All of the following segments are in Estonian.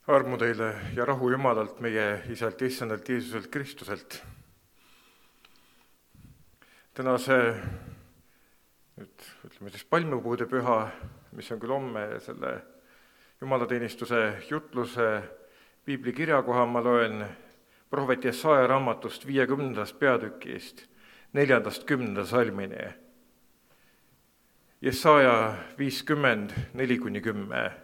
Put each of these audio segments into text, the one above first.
Armu teile ja rahu Jumalalt, meie Isalt, Issandalt Jeesuselt Kristuselt. Tänase, palmipuude püha, mis on küll homme, selle jumalateenistuse jutluse piibli kirjakoha ma loen prohvet Jesaja raamatust 50. peatükist 4.–10. salmini. Jesaja 50, 4–10.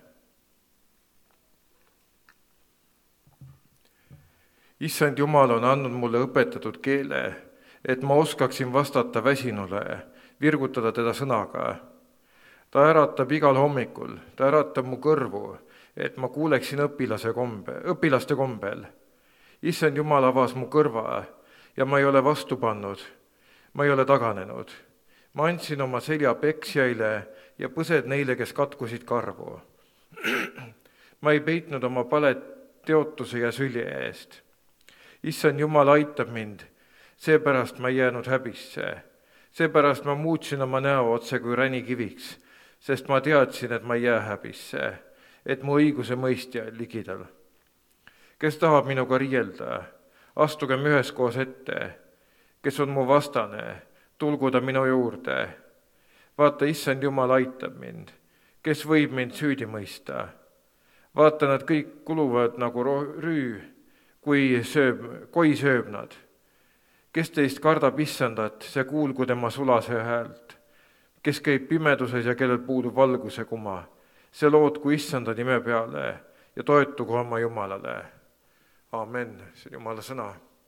Issand Jumal on andnud mulle õpetatud keele, et ma oskaksin vastata väsinule, virgutada teda sõnaga. Ta äratab igal hommikul, ta äratab mu kõrvu, et ma kuuleksin õpilaste kombel. Issand Jumal avas mu kõrva ja ma ei ole vastu pannud, ma ei ole taganenud. Ma andsin oma selja peksjaile ja põsed neile, kes katkusid karvu. Ma ei peitnud oma palet teotuse ja sülje eest. Issand Jumal aitab mind, seepärast ma ei jäänud häbisse. Seepärast ma muutsin oma näo otse kui ränikiviks, sest ma teadsin, et ma ei jää häbisse, et mu õiguse mõistja on ligidal. Kes tahab minuga riielda, astugem üheskoos ette. Kes on mu vastane, tulgu ta minu juurde. Vaata, Issand Jumal aitab mind. Kes võib mind süüdi mõista? Vaata, nad kõik kuluvad nagu rüü, kui koi sööb nad. Kes teist kardab Issandat, see kuulgu tema sulase häält. Kes käib pimeduses ja kellel puudub valguse kuma, see lootku Issanda nime peale ja toetugu oma Jumalale. Amen, see on Jumala sõna.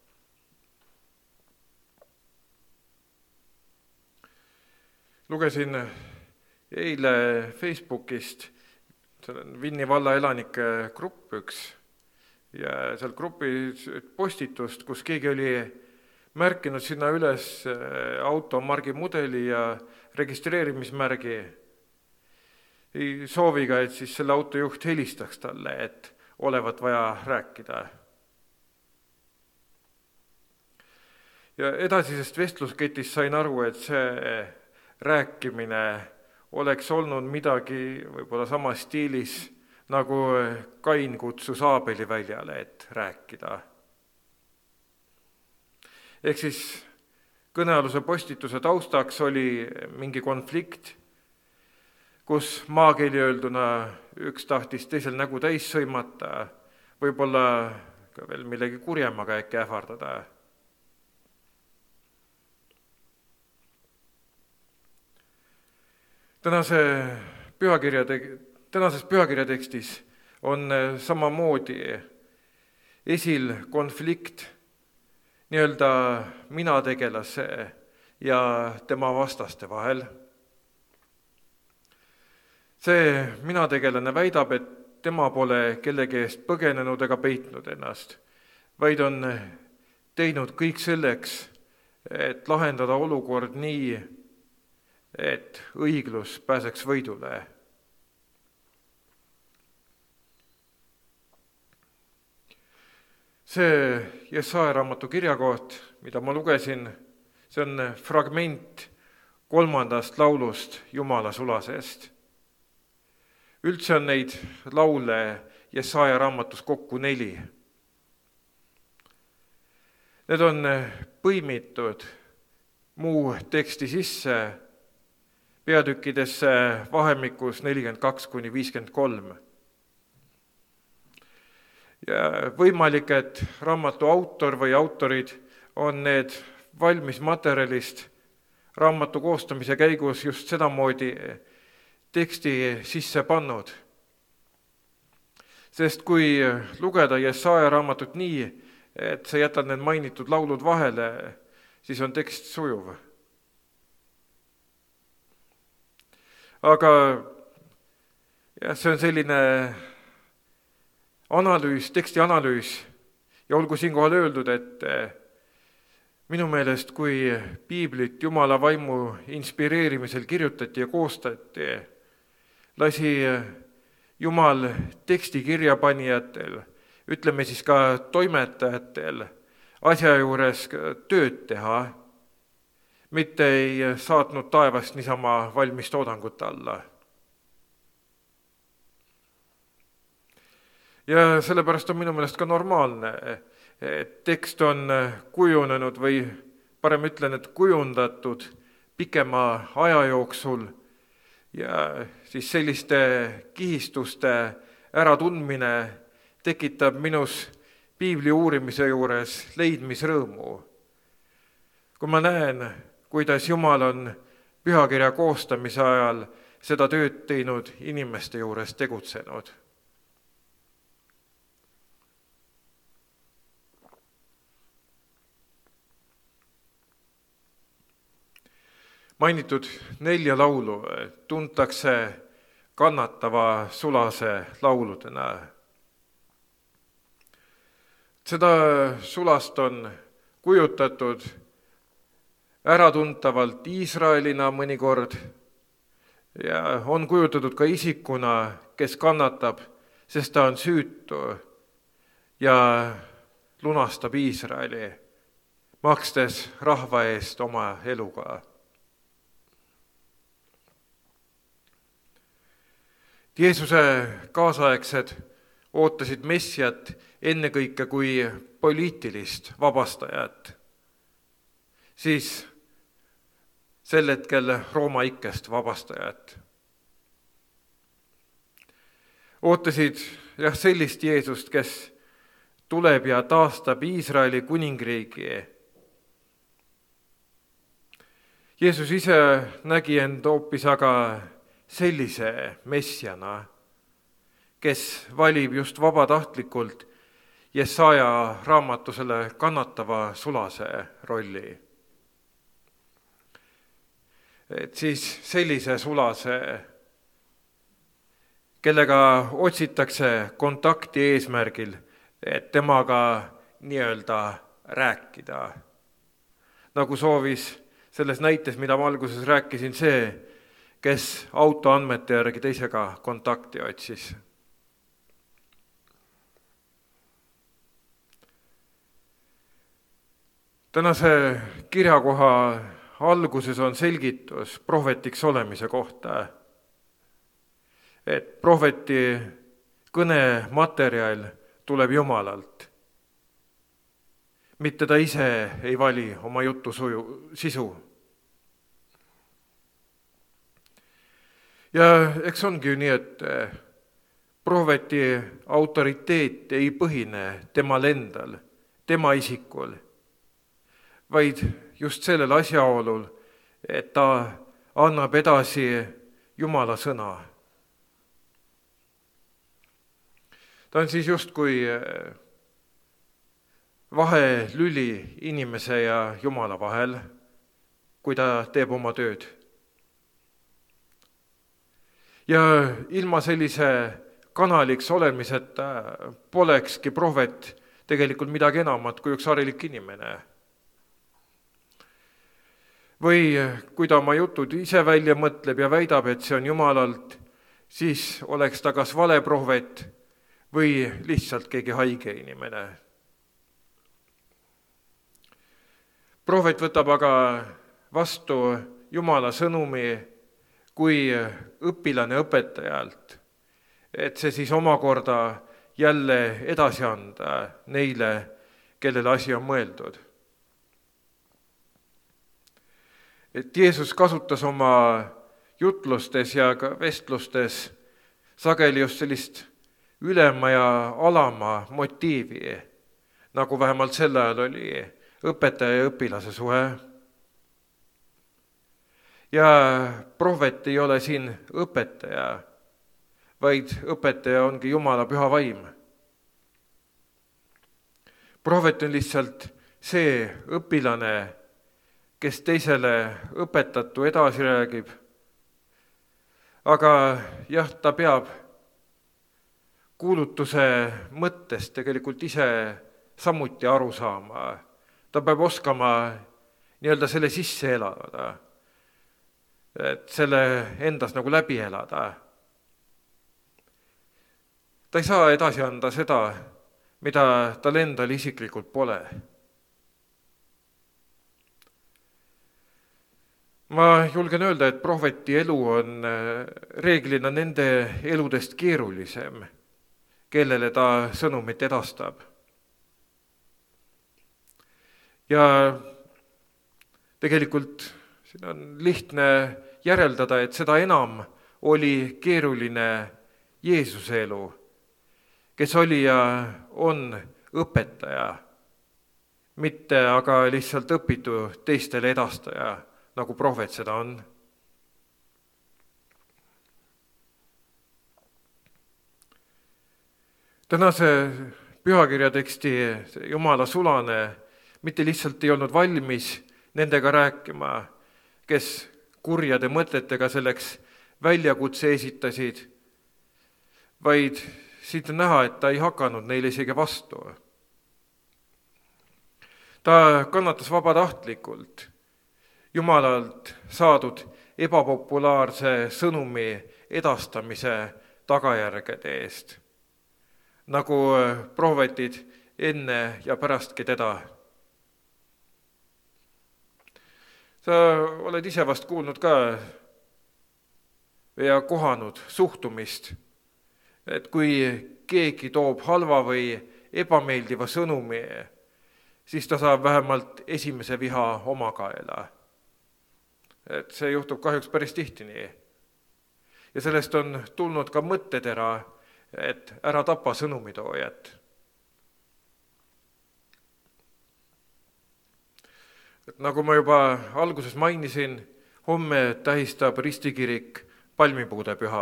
Lugesin eile Facebookist, seal on Vinni valla elanike grupp üks, ja seal grupis postitust, kus keegi oli märkinud sinna üles auto margi mudeli ja registreerimismärgi sooviga, et siis selle auto juht helistaks talle, et olevat vaja rääkida. Ja edasisest vestlusketist sain aru, et see rääkimine oleks olnud midagi võib-olla samas stiilis, nagu Kain kutsus Aabeli väljale, et rääkida. Ehk siis kõnealuse postituse taustaks oli mingi konflikt, kus maakeeli öelduna üks tahtis teisel nägu täis sõimata, võib-olla ka veel millegi kurjemaga äkki ähvardada. Tänases pühakirjatekstis on samamoodi esil konflikt nii-öelda minategelase ja tema vastaste vahel. See minategelane väidab, et tema pole kellegi eest põgenenud ega peitnud ennast, vaid on teinud kõik selleks, et lahendada olukord nii, et õiglus pääseks võidule. See Jesaja raamatu kirjakoht, mida ma lugesin, see on fragment 3. laulust Jumala sulasest. Üldse on neid laule Jesaja raamatus kokku 4. Need on põimitud muu teksti sisse peatükkidesse vahemikus 42–53. Ja võimalik, et raamatu autor või autorid on need valmis materjalist raamatu koostamise käigus just sedamoodi teksti sisse pannud. Sest kui lugeda Jesaja raamatut nii, et sa jätad need mainitud laulud vahele, siis on tekst sujuv. Aga see on selline teksti analüüs ja olgu siinkohal öeldud, et minu meelest, kui piiblit Jumala vaimu inspireerimisel kirjutati ja koostati, lasi Jumal teksti kirjapanijatel, ütleme siis ka toimetajatel, asja juures tööd teha, mitte ei saatnud taevast niisama valmis toodangut alla. ja sellepärast on minu meelest ka normaalne, et tekst on kujunenud või parem ütlen, et kujundatud pikema aja jooksul ja siis selliste kihistuste äratundmine tekitab minus piibli uurimise juures leidmisrõõmu. Kui ma näen, kuidas Jumal on pühakirja koostamise ajal seda tööd teinud, inimeste juures tegutsenud. Mainitud 4 laulu tuntakse kannatava sulase lauludena. Seda sulast on kujutatud äratuntavalt Iisraelina mõnikord ja on kujutatud ka isikuna, kes kannatab, sest ta on süütu ja lunastab Iisraeli, makstes rahva eest oma eluga. Jeesuse kaasaegsed ootasid Messiat ennekõike kui poliitilist vabastajat, siis sel hetkel Rooma ikkest vabastajat. Ootasid sellist Jeesust, kes tuleb ja taastab Iisraeli kuningriigi. Jeesus ise nägi end hoopis aga sellise messiana, kes valib just vabatahtlikult Jesaja raamatu selle kannatava sulase rolli. Et siis sellise sulase, kellega otsitakse kontakti eesmärgil, et temaga nii-öelda rääkida. Nagu soovis selles näites, mida ma alguses rääkisin, see, kes autoandmete järgi teisega kontakti otsis. Tänase kirjakoha alguses on selgitus prohvetiks olemise kohta, et prohveti kõnematerjal tuleb Jumalalt. Mitte ta ise ei vali oma jutu sisu. Ja eks ongi ju nii, et prohveti autoriteet ei põhine temal endal, tema isikul, vaid just sellel asjaolul, et ta annab edasi Jumala sõna. Ta on siis justkui vahelüli inimese ja Jumala vahel, kui ta teeb oma tööd. Ja ilma sellise kanaliks olemiseta polekski prohvet tegelikult midagi enamat kui üks harilik inimene. Või kui ta oma jutud ise välja mõtleb ja väidab, et see on Jumalalt, siis oleks ta kas vale prohvet või lihtsalt keegi haige inimene. Prohvet võtab aga vastu Jumala sõnumi kui õpilane õpetajalt, et see siis omakorda jälle edasi anda neile, kellele asi on mõeldud. Et Jeesus kasutas oma jutlustes ja ka vestlustes sageli just sellist ülema ja alama motiivi, nagu vähemalt sel ajal oli õpetaja ja õpilase suhe. Ja prohvet ei ole siin õpetaja, vaid õpetaja ongi Jumala püha vaim. Prohvet on lihtsalt see õpilane, kes teisele õpetatu edasi räägib. Aga jah, ta peab kuulutuse mõttest tegelikult ise samuti aru saama. Ta peab oskama nii-öelda selle sisse elada, et selle endas nagu läbi elada. Ta ei saa edasi anda seda, mida tal endal isiklikult pole. Ma julgen öelda, et prohveti elu on reeglina nende eludest keerulisem, kellele ta sõnumit edastab. Ja tegelikult siin on lihtne järeldada, et seda enam oli keeruline Jeesuse elu, kes oli ja on õpetaja, mitte aga lihtsalt õpitu teistele edastaja, nagu prohvet seda on. Tänase pühakirja teksti Jumala sulane mitte lihtsalt ei olnud valmis nendega rääkima, kes kurjade mõtetega selleks väljakutse esitasid, vaid siit on näha, et ta ei hakanud neile isegi vastu. Ta kannatas vabatahtlikult Jumalalt saadud ebapopulaarse sõnumi edastamise tagajärgede eest, nagu prohvetid enne ja pärastki teda. Sa oled ise vast kuulnud ka ja kohanud suhtumist, et kui keegi toob halva või ebameeldiva sõnumi, siis ta saab vähemalt esimese viha oma kaela. Et see juhtub kahjuks päris tihti nii. Ja sellest on tulnud ka mõttetera, et ära tapa sõnumitoojat. Et nagu ma juba alguses mainisin, homme tähistab ristikirik palmipuude püha.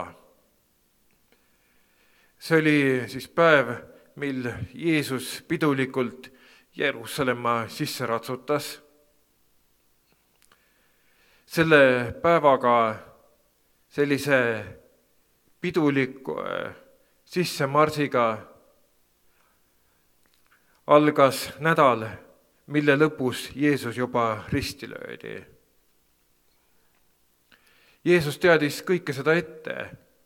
See oli siis päev, mil Jeesus pidulikult Jeruusalemma sisse ratsutas. Selle päevaga sellise piduliku sissemarsiga algas nädal, mille lõpus Jeesus juba risti löödi. Jeesus teadis kõike seda ette,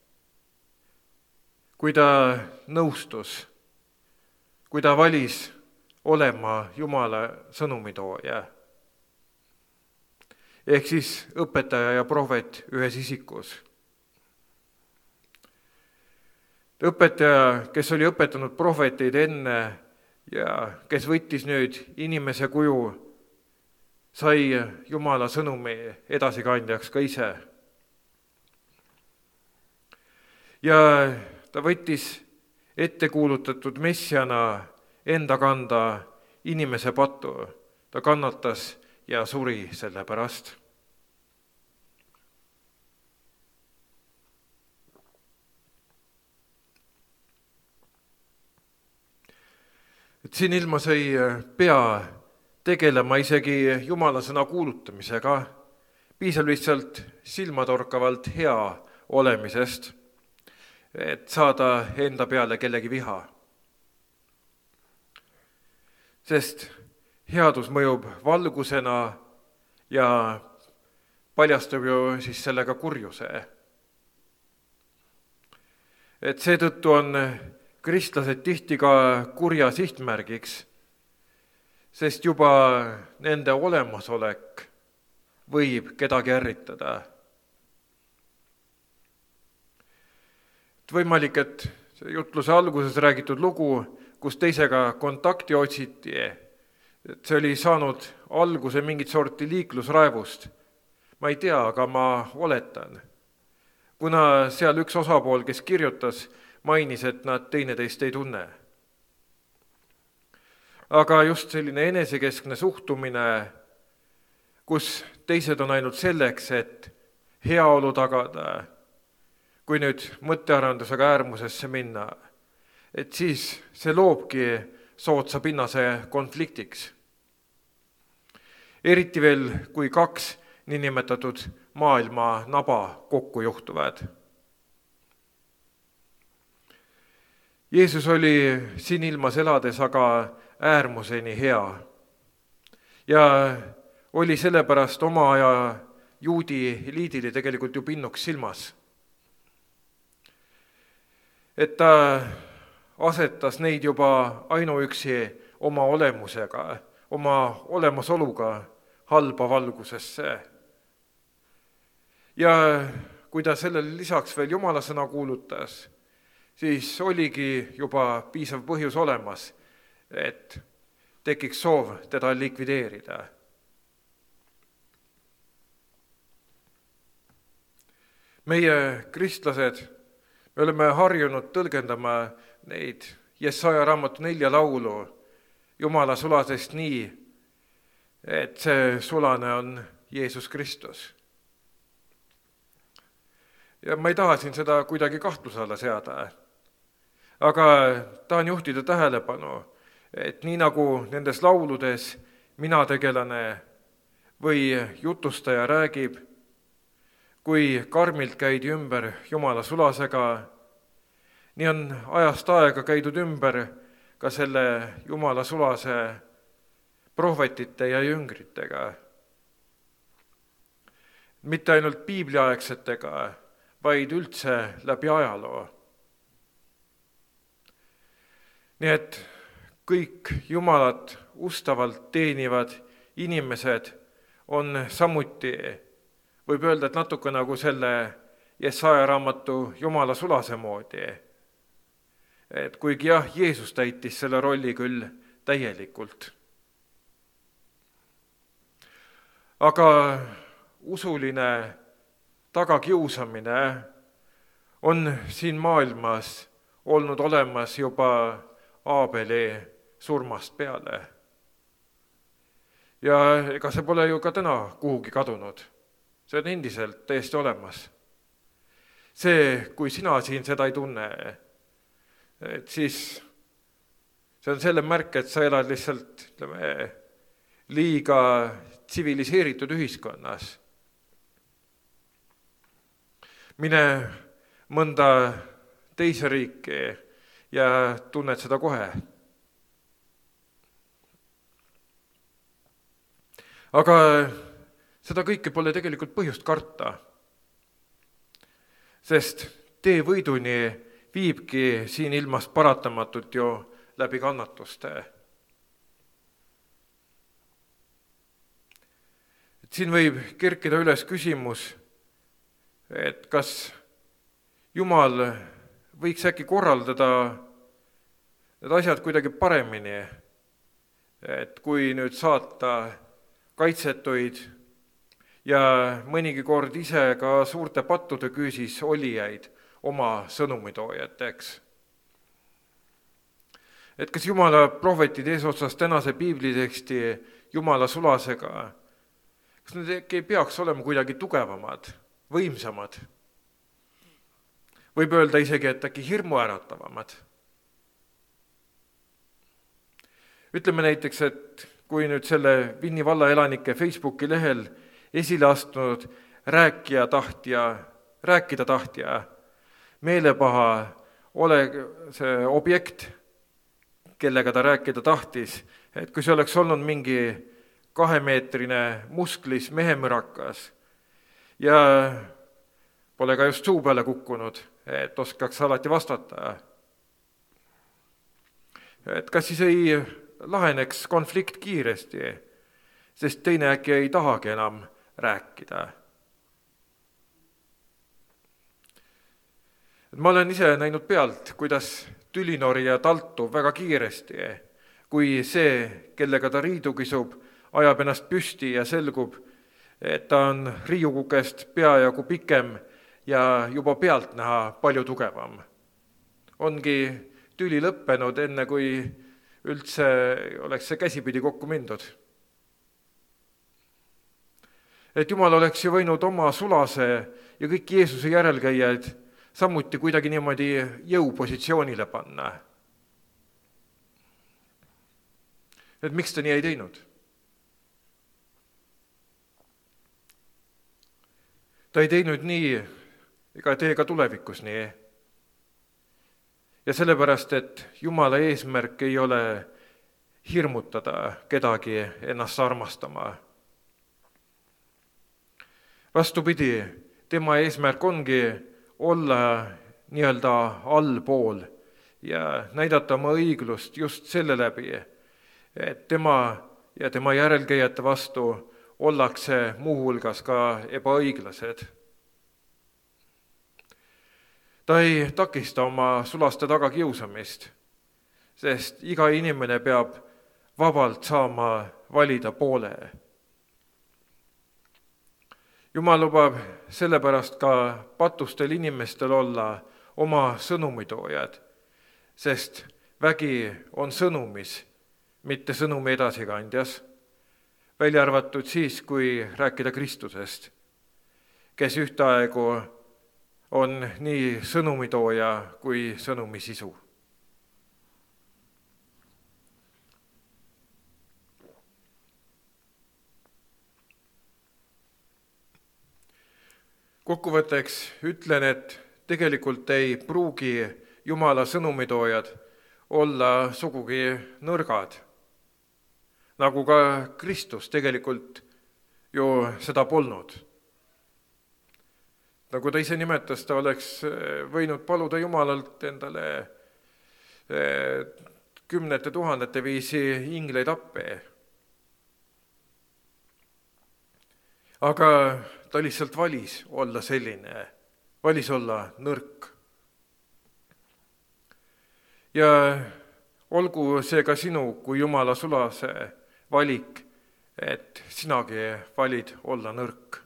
kui ta nõustus, kui ta valis olema Jumala sõnumitooja. Ehk siis õpetaja ja prohvet ühes isikus. Õpetaja, kes oli õpetanud prohveteid enne ja kes võttis nüüd inimese kuju, sai Jumala sõnumi edasikandjaks ka ise. Ja ta võttis ettekuulutatud messiana enda kanda inimese patu. Ta kannatas ja suri selle pärast. Et siin ilmas ei pea tegelema isegi Jumala sõna kuulutamisega, piisab lihtsalt silmatorkavalt hea olemisest, et saada enda peale kellegi viha. Sest headus mõjub valgusena ja paljastab ju siis sellega kurjuse. Et seetõttu on kristlased tihti ka kurja sihtmärgiks, sest juba nende olemasolek võib kedagi ärritada. Võimalik, et jutluse alguses räägitud lugu, kus teisega kontakti otsiti, et see oli saanud alguse mingit sorti liiklusraevust. Ma ei tea, aga ma oletan. Kuna seal üks osapool, kes kirjutas, mainis, et nad teineteist ei tunne. Aga just selline enesekeskne suhtumine, kus teised on ainult selleks, et heaolu tagada, kui nüüd mõttearendusega äärmusesse minna, et siis see loobki soodsa pinnase konfliktiks. Eriti veel, kui kaks niinimetatud maailma naba kokku juhtuvad. Jeesus oli siin ilmas elades aga äärmuseni hea ja oli sellepärast oma aja juudi eliidile tegelikult ju pinnuks silmas. Et ta asetas neid juba ainuüksi oma olemusega, oma olemasoluga halba valgusesse. Ja kui ta sellele lisaks veel Jumala sõna kuulutas, siis oligi juba piisav põhjus olemas, et tekiks soov teda likvideerida. Meie kristlased, me oleme harjunud tõlgendama neid Jesaja raamatu 4 laulu Jumala sulasest nii, et see sulane on Jeesus Kristus. Ja ma ei taha siin seda kuidagi kahtluse alla seada, aga tahan juhtida tähelepanu, et nii nagu nendes lauludes minategelane või jutustaja räägib, kui karmilt käidi ümber Jumala sulasega, nii on ajast aega käidud ümber ka selle Jumala sulase prohvetite ja jüngritega. Mitte ainult piibliaegsetega, vaid üldse läbi ajaloo. Nii et kõik Jumalat ustavalt teenivad inimesed on samuti, võib öelda, et natuke nagu selle Jesaja raamatu Jumala sulase moodi. Et kuigi jah, Jeesus täitis selle rolli küll täielikult. Aga usuline tagakiusamine on siin maailmas olnud olemas juba Aabeli surmast peale. Ja ega see pole ju ka täna kuhugi kadunud. See on endiselt täiesti olemas. See, kui sina siin seda ei tunne, et siis see on selle märk, et sa elad lihtsalt, liiga tsiviliseeritud ühiskonnas. Mine mõnda teise riiki ja tunned seda kohe. Aga seda kõike pole tegelikult põhjust karta, sest tee võiduni viibki siin ilmas paratamatult ju läbi kannatuste. Siin võib kerkida üles küsimus, et kas Jumal võiks äkki korraldada need asjad kuidagi paremini, et kui nüüd saata kaitsetuid ja mõnigi kord ise ka suurte pattude küüsis olijaid oma sõnumitoojateks. Et kas Jumala prohvetid eesotsas tänase piibliteksti Jumala sulasega, kas need ei peaks olema kuidagi tugevamad, võimsamad? Võib öelda isegi, et äkki hirmuäratavamad. Ütleme näiteks, et kui nüüd selle Vinni valla elanike Facebooki lehel esile astunud rääkida tahtja, meelepaha ole see objekt, kellega ta rääkida tahtis, et kui see oleks olnud mingi 2-meetrine musklis mehemürakas ja pole ka just suu peale kukkunud, et oskaks alati vastata. Et kas siis ei laheneks konflikt kiiresti, sest teine äkki ei tahagi enam rääkida. Ma olen ise näinud pealt, kuidas tülinorija taltub väga kiiresti, kui see, kellega ta riidu kisub, ajab ennast püsti ja selgub, et ta on riiukukest peajagu pikem ja juba pealt näha palju tugevam. Ongi tüli lõppenud, enne kui üldse oleks see käsipidi kokku mindud. Et Jumal oleks ju võinud oma sulase ja kõik Jeesuse järelkäijaid samuti kuidagi niimoodi jõupositsioonile panna. Et miks ta nii ei teinud? Ta ei teinud nii, ega tee ka tulevikus nii. Ja sellepärast, et Jumala eesmärk ei ole hirmutada kedagi ennast armastama. Vastupidi, tema eesmärk ongi olla nii-öelda allpool ja näidata oma õiglust just selle läbi, et tema ja tema järelkäijate vastu ollakse muuhulgas ka ebaõiglased. ta ei takista oma sulaste tagakiusamist, sest iga inimene peab vabalt saama valida poole. Jumal lubab sellepärast ka patustel inimestel olla oma sõnumitoojad, sest vägi on sõnumis, mitte sõnumi edasikandjas, välja arvatud siis, kui rääkida Kristusest, kes ühtaegu on nii sõnumitooja kui sõnumi sisu. Kokkuvõtteks ütlen, et tegelikult ei pruugi Jumala sõnumitoojad olla sugugi nõrgad, nagu ka Kristus tegelikult ju seda polnud. Nagu ta ise nimetas, ta oleks võinud paluda Jumalalt endale 10 000 viisi ingleid appi. Aga ta lihtsalt valis olla selline, valis olla nõrk. Ja olgu see ka sinu kui Jumala sulase valik, et sinagi valid olla nõrk.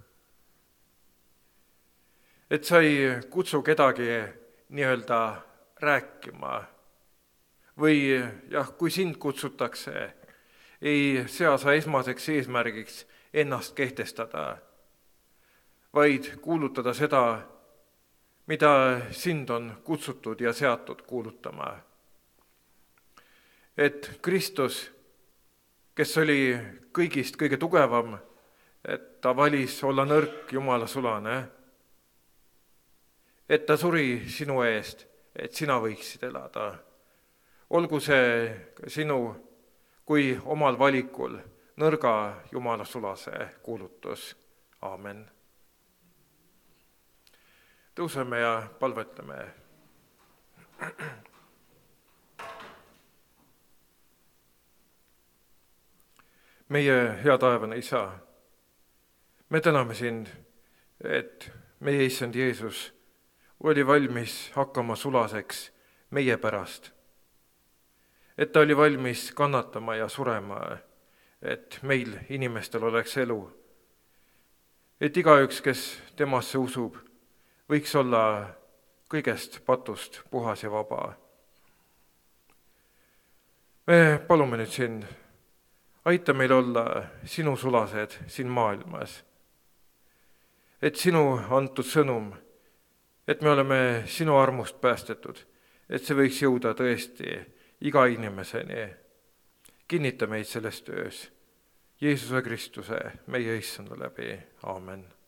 Et sa ei kutsu kedagi nii-öelda rääkima või kui sind kutsutakse, ei sea sa esmaseks eesmärgiks ennast kehtestada, vaid kuulutada seda, mida sind on kutsutud ja seatud kuulutama. Et Kristus, kes oli kõigist kõige tugevam, et ta valis olla nõrk Jumala sulane, et ta suri sinu eest, et sina võiksid elada. Olgu see sinu kui omal valikul nõrga Jumala sulase kuulutus. Aamen. Tõuseme ja palvetame. Meie hea taevane Isa, me täname sind, et meie issand Jeesus oli valmis hakkama sulaseks meie pärast. Et ta oli valmis kannatama ja surema, et meil inimestel oleks elu. Et igaüks, kes temasse usub, võiks olla kõigest patust puhas ja vaba. Me palume nüüd sind, aita meil olla sinu sulased siin maailmas. Et sinu antud sõnum, et me oleme sinu armust päästetud, et see võiks jõuda tõesti iga inimeseni. Kinnita meid selles töös. Jeesuse Kristuse, meie issanda läbi. Aamen.